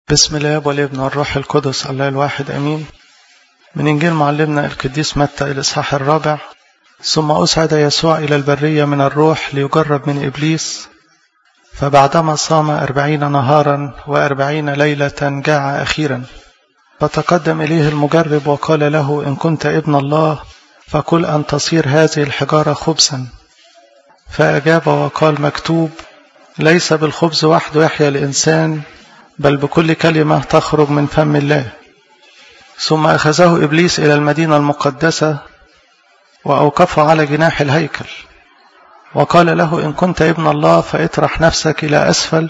بسم الله والابن والروح القدس الله الواحد أمين. من إنجيل معلمنا القديس متى الإصحاح 4. ثم أصعد يسوع إلى البرية من الروح ليجرب من إبليس، فبعدما صام 40 نهارا و40 ليلة جاع أخيرا، فتقدم إليه المجرب وقال له: إن كنت ابن الله فقل أن تصير هذه الحجارة خبزا. فأجاب وقال: مكتوب: ليس بالخبز وحده يحيا الإنسان بل بكل كلمة تخرج من فم الله. ثم أخذه إبليس إلى المدينة المقدسة وأوقفه على جناح الهيكل، وقال له: إن كنت ابن الله فاطرح نفسك إلى أسفل،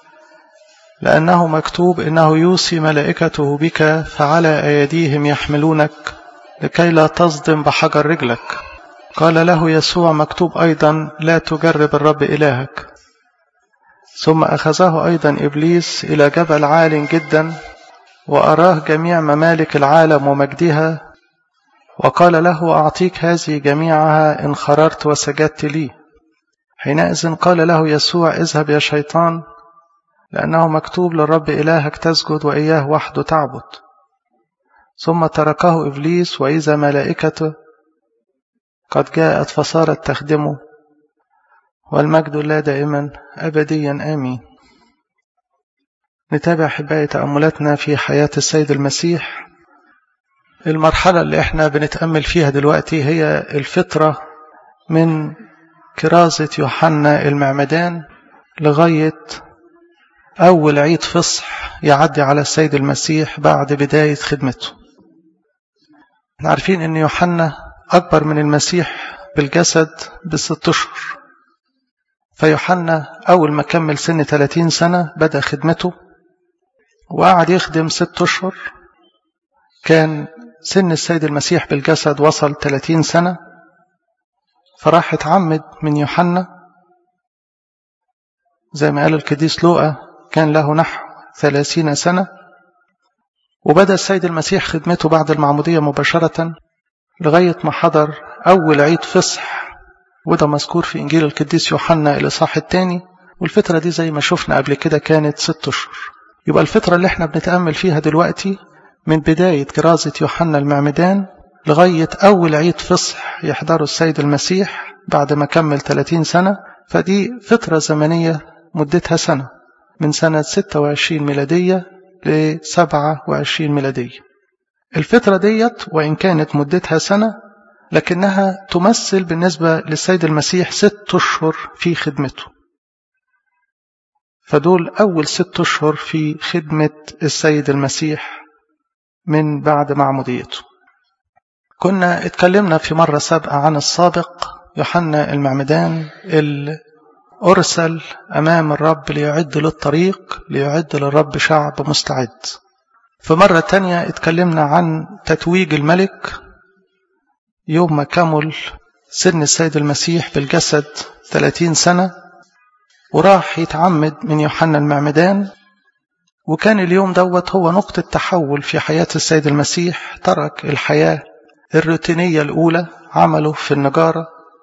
لأنه مكتوب: إنه يوصي ملائكته بك فعلى أيديهم يحملونك لكي لا تصدم بحجر رجلك. قال له يسوع: مكتوب أيضا: لا تجرب الرب إلهك. ثم أخذه أيضا إبليس إلى جبل عال جدا وأراه جميع ممالك العالم ومجدها، وقال له: أعطيك هذه جميعها إن خررت وسجدت لي. حينئذ قال له يسوع: اذهب يا شيطان، لأنه مكتوب: للرب إلهك تسجد وإياه وحده تعبد. ثم تركه إبليس، وإذا ملائكته قد جاءت فصارت تخدمه، والمجد لله دائما أبديا آمين. نتابع أحبائي تأملاتنا في حياة السيد المسيح. المرحلة اللي احنا بنتأمل فيها دلوقتي هي الفترة من كرازة يوحنا المعمدان لغاية أول عيد فصح يعدي على السيد المسيح بعد بداية خدمته. عارفين أن يوحنا أكبر من المسيح بالجسد ب6 أشهر، فيوحنا أول ما كمل سن 30 سنة بدأ خدمته وقعد يخدم 6 أشهر. كان سن السيد المسيح بالجسد وصل 30 سنة، فراح اتعمد من يوحنا زي ما قال القديس لوقا كان له نحو 30 سنة. وبدأ السيد المسيح خدمته بعد المعمودية مباشرة لغاية ما حضر أول عيد فصح، وده مذكور في إنجيل القديس يوحنا الإصحاح 2. والفترة دي زي ما شفنا قبل كده كانت 6 أشهر. يبقى الفترة اللي احنا بنتأمل فيها دلوقتي من بداية كرازة يوحنا المعمدان لغاية أول عيد فصح يحضره السيد المسيح بعد ما كمل 30 سنة. فدي فترة زمنية مدتها سنة، من سنة 26 ميلادية ل 27 ميلادية. الفترة ديت وإن كانت مدتها سنة لكنها تمثل بالنسبة للسيد المسيح 6 أشهر في خدمته. فدول أول 6 أشهر في خدمة السيد المسيح من بعد معموديته. كنا اتكلمنا في مرة سابقة عن السابق يوحنا المعمدان اللي أرسل أمام الرب ليعد للطريق، ليعد للرب شعب مستعد. في مرة تانية اتكلمنا عن تتويج الملك يوم ما كمل سن السيد المسيح بالجسد 30 سنة، وراح يتعمد من يوحنا المعمدان. وكان اليوم دوت هو نقطة تحول في حياة السيد المسيح. ترك الحياة الروتينية الأولى، عمله في النجارة،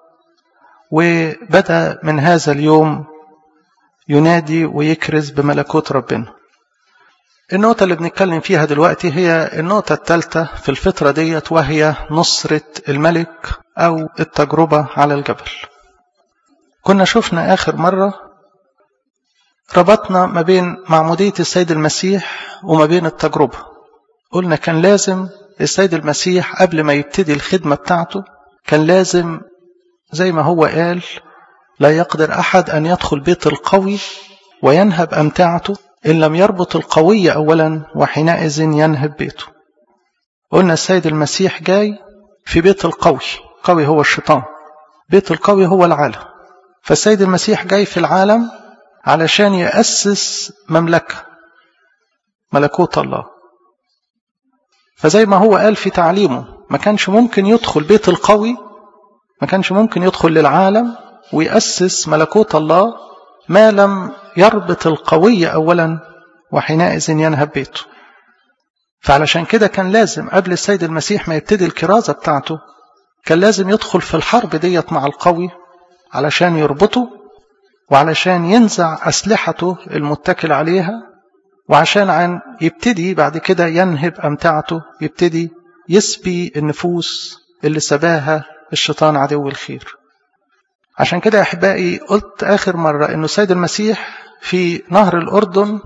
وبدأ من هذا اليوم ينادي ويكرز بملكوت ربنا. النقطة اللي بنتكلم فيها دلوقتي هي النقطة الثالثة في الفترة ديت، وهي نصرة الملك أو التجربة على الجبل. كنا شفنا آخر مرة ربطنا ما بين معمودية السيد المسيح وما بين التجربة. قلنا كان لازم السيد المسيح قبل ما يبتدي الخدمة بتاعته كان لازم زي ما هو قال: لا يقدر أحد أن يدخل بيت القوي وينهب أمتعته إن لم يربط القوي أولا، وحينئذ ينهب بيته. قلنا السيد المسيح جاي في بيت القوي، قوي هو الشيطان، بيت القوي هو العالم. فالسيد المسيح جاي في العالم علشان يأسس مملكة، ملكوت الله. فزي ما هو قال في تعليمه ما كانش ممكن يدخل بيت القوي، ما كانش ممكن يدخل للعالم ويأسس ملكوت الله ما لم يربط القوي أولا، وحينئذ ينهب بيته. فعلشان كده كان لازم قبل السيد المسيح ما يبتدي الكرازة بتاعته كان لازم يدخل في الحرب ديت مع القوي علشان يربطه، وعلشان ينزع أسلحته المتكل عليها وعشان يبتدي بعد كده ينهب أمتعته، يبتدي يسبي النفوس اللي سباها الشيطان عدو الخير. عشان كده يا أحبائي قلت آخر مرة إنه السيد المسيح في نهر الأردن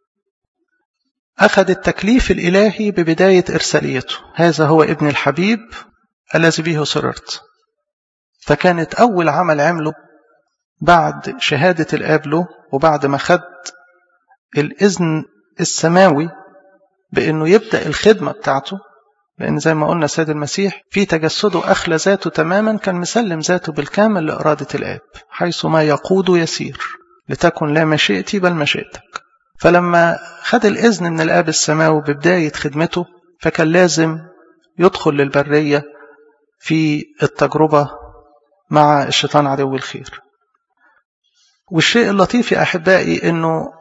أخذ التكليف الإلهي ببداية إرساليته، هذا هو ابن الحبيب الذي به سررت. فكانت أول عمل عمله بعد شهادة الآب له، وبعد ما خد الإذن السماوي بأنه يبدأ الخدمة بتاعته، لأن زي ما قلنا السيد المسيح في تجسده أخلى ذاته تماما، كان مسلم ذاته بالكامل لإرادة الآب، حيث ما يقود يسير، لتكن لا مشيئتي بل مشيئتك. فلما خد الإذن من الآب السماوي ببداية خدمته، فكان لازم يدخل للبرية في التجربة مع الشيطان عدو الخير. والشيء اللطيف يا أحبائي إنه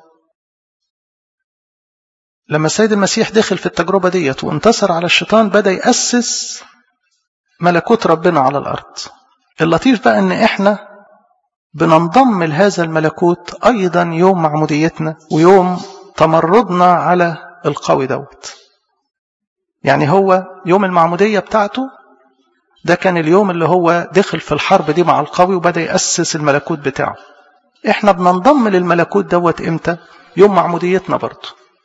لما السيد المسيح دخل في التجربة ديت وانتصر على الشيطان، بدأ يأسس ملكوت ربنا على الأرض. اللطيف بقى إن إحنا بننضم لهذا الملكوت أيضا يوم معموديتنا ويوم تمردنا على القوي دوت. يعني هو يوم المعمودية بتاعته ده كان اليوم اللي هو دخل في الحرب دي مع القوي وبدأ يأسس الملكوت بتاعه. إحنا بننضم للملكوت دوت إمتى؟ يوم معموديتنا برضه.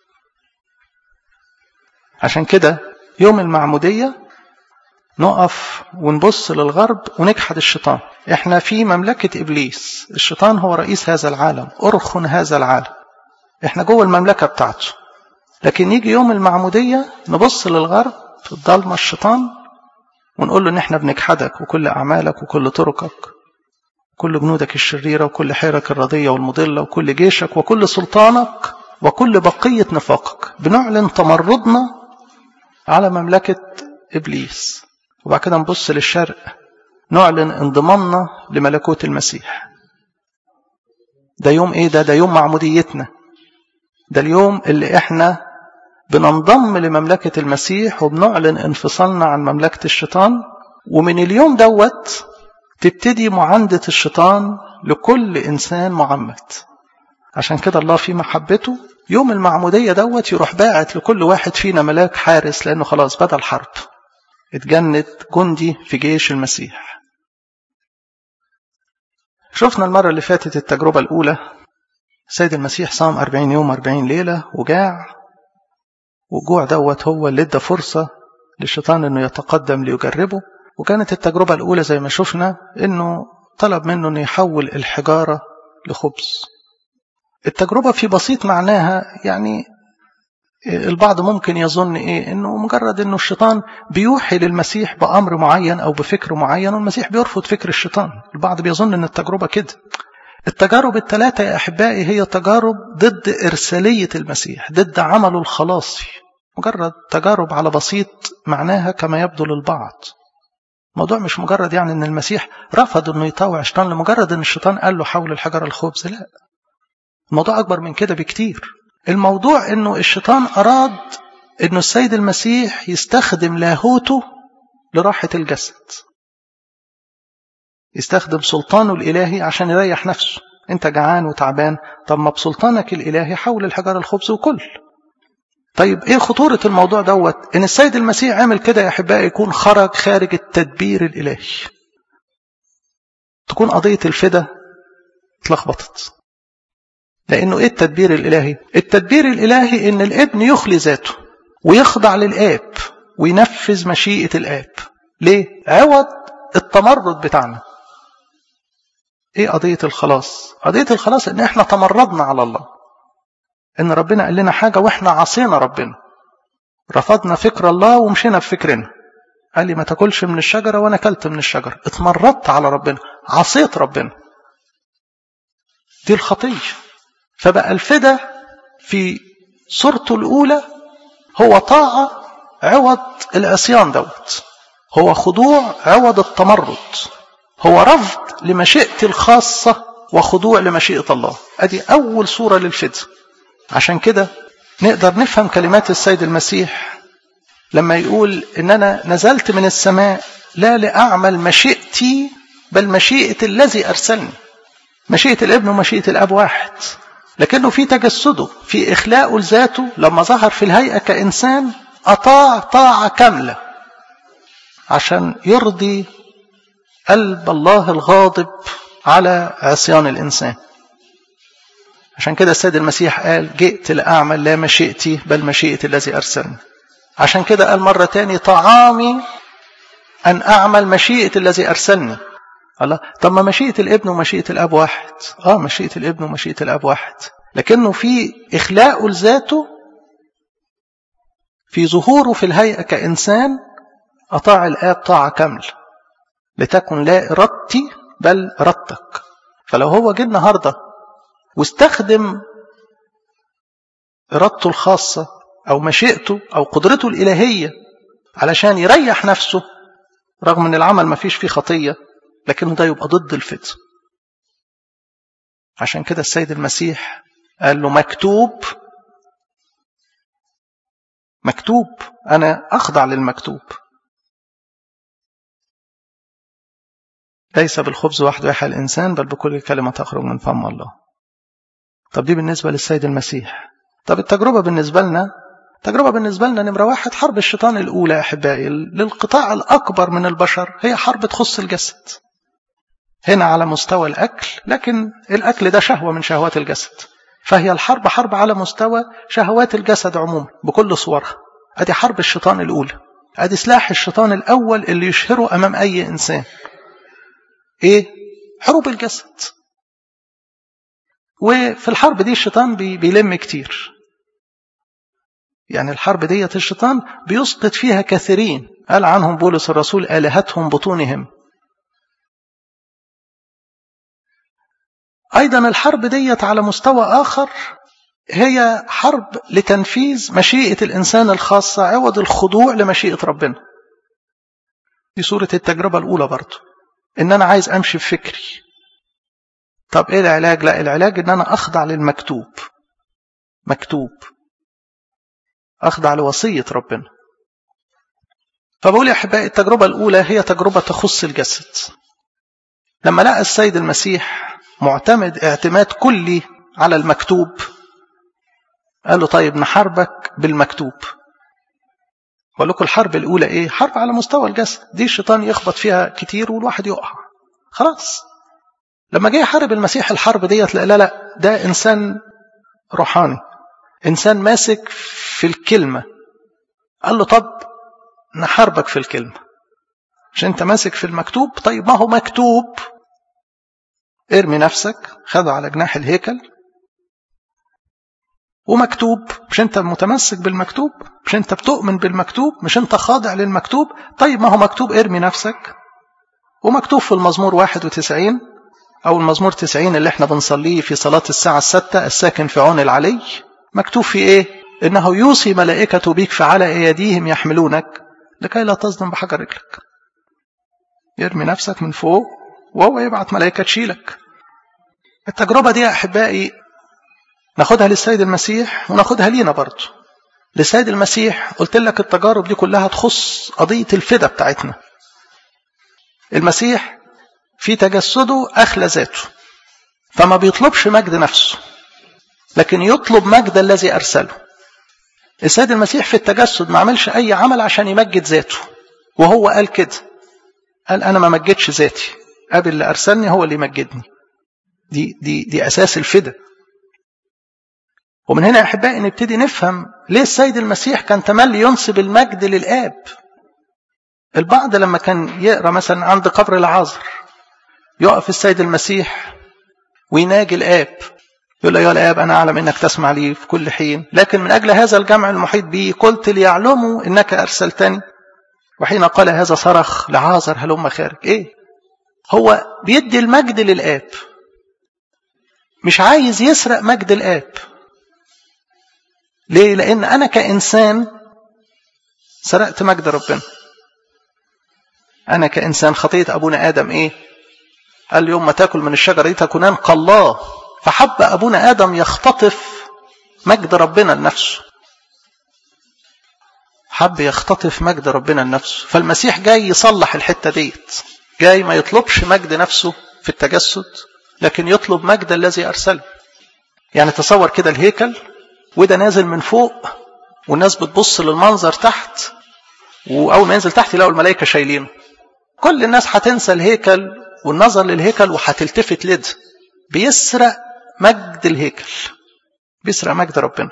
عشان كده يوم المعمودية نقف ونبص للغرب ونجحد الشيطان. احنا في مملكة إبليس، الشيطان هو رئيس هذا العالم، أرخن هذا العالم، احنا جوه المملكة بتاعته. لكن يجي يوم المعمودية نبص للغرب في الضلمة الشيطان ونقول له ان احنا بنجحدك وكل أعمالك وكل طرقك، كل جنودك الشريرة وكل حيرك الرضية والمضلة وكل جيشك وكل سلطانك وكل بقية نفاقك. بنعلن تمردنا على مملكة إبليس. وبعد كده نبص للشرق نعلن انضمامنا لملكوت المسيح. ده يوم ايه؟ ده يوم معموديتنا. ده اليوم اللي احنا بننضم لمملكة المسيح وبنعلن انفصالنا عن مملكة الشيطان. ومن اليوم دوت تبتدي معاندة الشيطان لكل إنسان معمد. عشان كده الله في محبته يوم المعمودية دوت يروح باعت لكل واحد فينا ملاك حارس، لأنه خلاص بدأ الحرب، اتجند جندي في جيش المسيح. شفنا المرة اللي فاتت التجربة الأولى، سيد المسيح صام 40 يوم 40 ليلة وجاع، والجوع دوت هو اللي ادى فرصة للشيطان انه يتقدم ليجربه. وكانت التجربة الأولى زي ما شفنا انه طلب منه انه يحول الحجارة لخبز. التجربة في بسيط معناها يعني البعض ممكن يظن انه مجرد انه الشيطان بيوحي للمسيح بأمر معين او بفكر معين والمسيح بيرفض فكر الشيطان. البعض بيظن ان التجربة كده. التجارب الثلاثة يا أحبائي هي تجارب ضد إرسالية المسيح، ضد عمله الخلاصي. مجرد تجارب على بسيط معناها كما يبدو للبعض. الموضوع مش مجرد يعني ان المسيح رفض انه يطاوع الشيطان لمجرد ان الشيطان قال له حول الحجر الخبز. لا، الموضوع أكبر من كده بكتير. الموضوع انه الشيطان أراد انه السيد المسيح يستخدم لاهوته لراحة الجسد، يستخدم سلطانه الإلهي عشان يريح نفسه. انت جعان وتعبان، طب ما بسلطانك الإلهي حول الحجر الخبز وكل. طيب ايه خطورة الموضوع دوت؟ ان السيد المسيح عمل كده يا أحبائي يكون خارج التدبير الإلهي، تكون قضية الفدا اتلخبطت. لأنه ايه التدبير الإلهي؟ التدبير الإلهي ان الابن يخلي ذاته ويخضع للآب وينفذ مشيئة الآب. ليه؟ عوض التمرد بتاعنا. ايه قضية الخلاص؟ قضية الخلاص ان احنا تمردنا على الله، ان ربنا قال لنا حاجة واحنا عصينا ربنا، رفضنا فكر الله ومشينا بفكرنا. قال لي ما تاكلش من الشجرة وانا اكلت من الشجرة، اتمردت على ربنا، عصيت ربنا. دي الخطية. فبقى الفدا في صورته الأولى هو طاعة عوض العصيان دوت، هو خضوع عوض التمرد، هو رفض لمشيئتي الخاصة وخضوع لمشيئة الله. ادي أول صورة للفدا. عشان كده نقدر نفهم كلمات السيد المسيح لما يقول إن أنا نزلت من السماء لا لأعمل مشيئتي بل مشيئة الذي أرسلني. مشيئة الابن ومشيئة الأب واحد. لكنه في تجسده، في إخلاءه لذاته، لما ظهر في الهيئة كإنسان أطاع طاعة كاملة عشان يرضي قلب الله الغاضب على عصيان الإنسان. عشان كده السيد المسيح قال جئت لأعمل لا مشيئتي بل مشيئة الذي أرسلني. عشان كده قال مرة تاني طعامي أن أعمل مشيئة الذي أرسلني. الله، طب ما مشيئة الابن ومشيئة الأب واحد. مشيئة الابن ومشيئة الأب واحد، لكنه في إخلاءه لذاته، في ظهوره في الهيئة كإنسان أطاع الآب طاعة كاملة، لتكن لا إرادتي بل إرادتك. فلو هو جه النهارده واستخدم إرادته الخاصة أو مشيئته أو قدرته الإلهية علشان يريح نفسه، رغم أن العمل ما فيش فيه خطية، لكنه ده يبقى ضد الفطر. عشان كده السيد المسيح قال له مكتوب أنا أخضع للمكتوب. ليس بالخبز وحده يحيى الإنسان بل بكل كلمة تخرج من فم الله. طب دي بالنسبة للسيد المسيح. طب التجربة بالنسبة لنا نمرة واحد حرب الشيطان الأولى يا أحبائي للقطاع الأكبر من البشر هي حرب تخص الجسد. هنا على مستوى الأكل، لكن الأكل ده شهوة من شهوات الجسد، فهي الحرب حرب على مستوى شهوات الجسد عموما بكل صورها. أدي حرب الشيطان الأولى، أدي سلاح الشيطان الأول اللي يشهره أمام أي إنسان. إيه؟ حروب الجسد. وفي الحرب دي الشيطان بيلم كتير. يعني الحرب دي الشيطان بيسقط فيها كثيرين، قال عنهم بولس الرسول آلهتهم بطونهم. أيضا الحرب دي على مستوى آخر هي حرب لتنفيذ مشيئة الإنسان الخاصة عوض الخضوع لمشيئة ربنا. دي صورة التجربة الأولى برضو، إن أنا عايز أمشي بفكري. طب إيه العلاج؟ لا، العلاج إن أنا أخضع للمكتوب. أخضع لوصية ربنا. فبقول يا أحبائي التجربة الأولى هي تجربة تخص الجسد. لما لقى السيد المسيح معتمد اعتماد كلي على المكتوب، قال له طيب نحاربك بالمكتوب. بقول لكم الحرب الأولى إيه؟ حرب على مستوى الجسد، دي الشيطان يخبط فيها كتير والواحد يقع خلاص. لما جاي يحارب المسيح الحرب ديت، لا ده إنسان روحاني، إنسان ماسك في الكلمة. قال له طب نحاربك في الكلمة عشان أنت ماسك في المكتوب. طيب ما هو مكتوب ارمي نفسك، خذوا على جناح الهيكل. ومكتوب، مش أنت متمسك بالمكتوب؟ مش أنت بتؤمن بالمكتوب؟ مش أنت خاضع للمكتوب؟ طيب ما هو مكتوب ارمي نفسك. ومكتوب في المزمور 91 أو المزمور 90 اللي احنا بنصليه في صلاة الساعة 6 الساكن في عون العلي، مكتوب في إيه؟ إنه يوصي ملائكته بك فعلى أيديهم يحملونك لكي لا تصدم بحجر رجلك. يرمي نفسك من فوق وهو يبعت ملائكة تشيلك. التجربة دي يا أحبائي ناخدها للسيد المسيح وناخدها لينا برضو. للسيد المسيح قلت لك التجارب دي كلها تخص قضية الفدا بتاعتنا. المسيح في تجسده أخلى ذاته، فما بيطلبش مجد نفسه لكن يطلب مجد الذي أرسله. السيد المسيح في التجسد ما عملش أي عمل عشان يمجد ذاته، وهو قال كده، قال أنا ما مجدش ذاتي، أبي اللي أرسلني هو اللي يمجدني. دي أساس الفدا. ومن هنا يا أحبائي نبتدي نفهم ليه السيد المسيح كان تملي ينسب المجد للآب. البعض لما كان يقرأ مثلا عند قبر العازر يقف السيد المسيح ويناجي الآب، يقول له يا الآب أنا أعلم أنك تسمع لي في كل حين، لكن من أجل هذا الجمع المحيط بي قلت ليعلموا أنك أرسلتني. وحين قال هذا صرخ لعازر هلم خارج. إيه؟ هو بيدي المجد للآب، مش عايز يسرق مجد الآب. ليه؟ لأن أنا كإنسان سرقت مجد ربنا. أنا كإنسان خطية أبونا آدم إيه؟ قال يوم ما تأكل من الشجرة دي تكونان كالله. فحب أبونا آدم يختطف مجد ربنا لنفسه، حب يختطف مجد ربنا لنفسه. فالمسيح جاي يصلح الحتة ديت، جاي ما يطلبش مجد نفسه في التجسد لكن يطلب مجد الذي أرسله. يعني تصور كده الهيكل وده نازل من فوق والناس بتبص للمنظر تحت، وأول ما ينزل تحت يلاقوا الملائكة شايلينه. كل الناس هتنسى الهيكل والنظر للهيكل وهتلتفت لده. بيسرق مجد الهيكل، بيسرق مجد ربنا.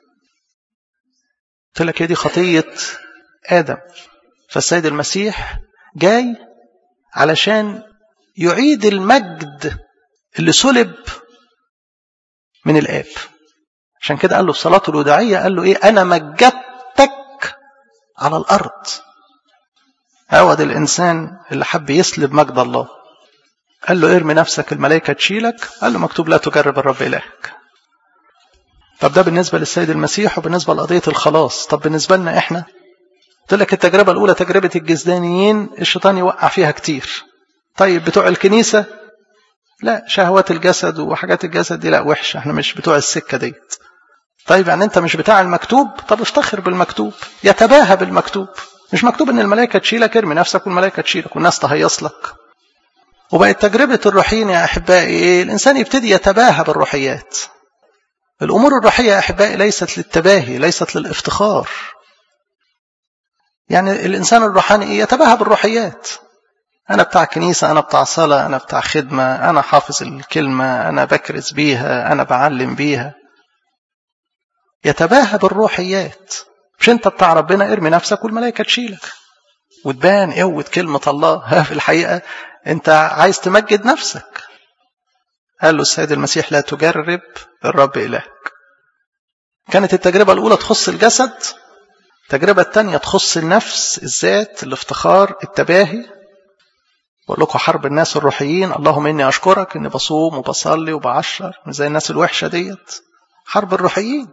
قلت لك هي دي خطية آدم. فالسيد المسيح جاي علشان يعيد المجد اللي سلب من الآب. عشان كده قال له في صلاته الوداعية، قال له إيه؟ أنا مجدتك على الأرض. عوض الإنسان اللي حب يسلب مجد الله. قال له ارمي نفسك الملائكة تشيلك. قال له مكتوب لا تجرب الرب إلهك. طب ده بالنسبة للسيد المسيح وبالنسبة لقضية الخلاص. طب بالنسبة لنا إحنا، قلت لك التجربة الأولى تجربة الجسدانيين، الشيطان يوقع فيها كتير. طيب بتوع الكنيسة لا، شهوات الجسد وحاجات الجسد دي لا وحشة، احنا مش بتوع السكة ديت. طيب يعني انت مش بتاع المكتوب، طب افتخر بالمكتوب، يتباهى بالمكتوب. مش مكتوب ان الملائكة تشيلك، ارمي نفسك والملائكة تشيلك والناس تهيص لك. وبقت تجربة الروحيين يا أحبائي إيه؟ الإنسان يبتدي يتباهى بالروحيات. الأمور الروحية يا أحبائي ليست للتباهي، ليست للافتخار. يعني الإنسان الروحاني إيه؟ يتباهى بالروحيات. أنا بتاع كنيسة، أنا بتاع صلاة، أنا بتاع خدمة، أنا حافظ الكلمة، أنا بكرز بيها، أنا بعلم بيها. يتباهى بالروحيات. مش أنت بتاع ربنا، ارمي نفسك والملائكة تشيلك وتبان قوة كلمة الله. في الحقيقة أنت عايز تمجد نفسك. قال له السيد المسيح لا تجرب الرب إلهك. كانت التجربة الأولى تخص الجسد، التجربة الثانية تخص النفس، الذات، الافتخار، التباهي. بقول لكم حرب الناس الروحيين، اللهم إني أشكرك إني بصوم وبصلي وبعشر زي الناس الوحشة ديت. حرب الروحيين.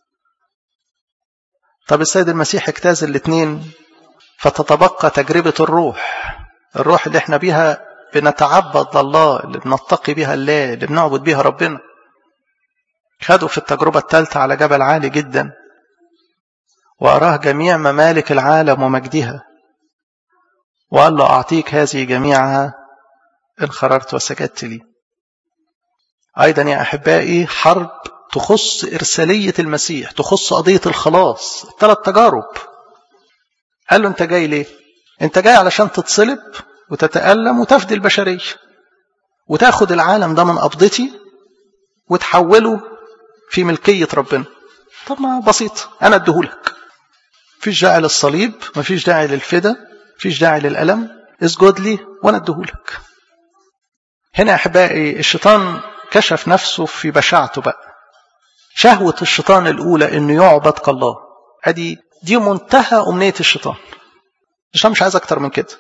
طب السيد المسيح اجتاز الاثنين، فتتبقى تجربة الروح. الروح اللي احنا بيها بنتعبد لله، اللي بنتقي بيها الله، اللي بنعبد بيها ربنا. خدوا في التجربة الثالثة على جبل عالي جدا، وأراه جميع ممالك العالم ومجدها، وقال له أعطيك هذه جميعها إن خررت وسجدت لي. أيضا يا أحبائي حرب تخص إرسالية المسيح، تخص قضية الخلاص. 3 تجارب. قال له أنت جاي ليه؟ أنت جاي علشان تتصلب وتتألم وتفدي البشرية وتاخد العالم ده من قبضتي وتحوله في ملكية ربنا. طب ما بسيط، أنا أديهولك. مفيش داعي للصليب، مفيش داعي للفدا، مفيش داعي للألم. اسجد لي وأنا أديهولك. هنا يا أحبائي الشيطان كشف نفسه في بشاعته بقى. شهوة الشيطان الأولى إنه يعبد كالله. دي منتهى أمنية الشيطان. الشيطان مش عايز أكتر من كده،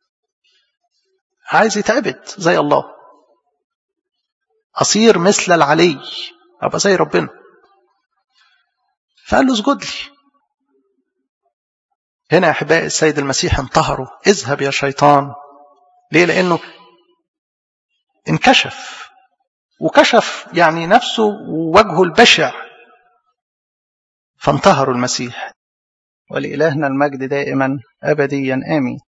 عايز يتعبد زي الله، أصير مثل العلي، أبقى زي ربنا. فقال له اسجد لي. هنا يا أحبائي السيد المسيح انتهره، اذهب يا شيطان. ليه؟ لأنه انكشف، وكشف يعني نفسه ووجهه البشع، فانتهروا المسيح. ولإلهنا المجد دائما أبديا آمين.